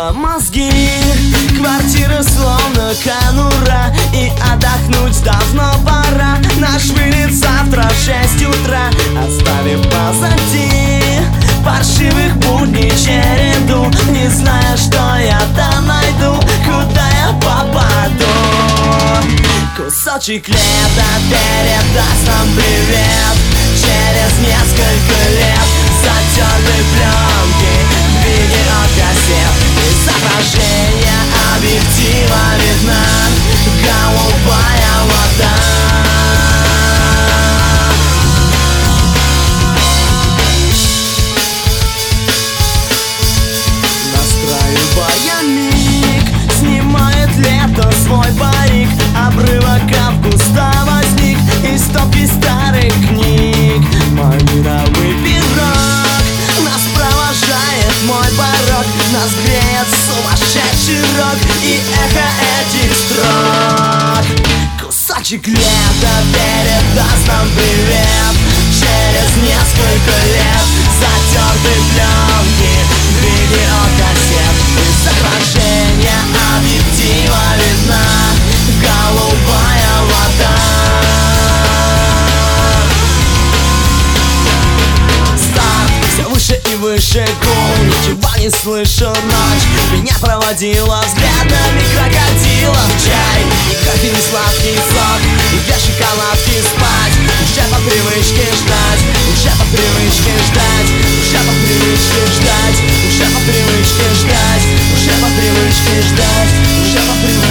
вынесла мозги. Квартира словно конура, и отдохнуть давно пора. Наш вылет завтра в 6 утра, оставив позади паршивых будней череду. Не зная, что я там найду, куда я попаду. Кусочек лета передаст нам привет. Через несколько лет затертой пленки, видеокассет, изображение объектива видна голубая вода. Настраивая миг, снимает лето свой парик. Обрывок августа возник из стопки старых книг. Мой мировой пирог нас провожает, мой порог нас греет сумасшедший рок и эхо этих строк. Кусочек лета передаст нам привет. Через несколько лет затертой пленки, видеокассет, изображение объектива видна голубая вода. Старт, все выше и выше гул, ничего не слышу ночь. Меня проводила взглядами крокодила в чай. Ни кофе, ни сладкий сок, и две шоколадки спать. Уже по привычке ждать, уже по привычке ждать, уже по привычке ждать, уже по привычке ждать, уже по привычке ждать, уже по привычке.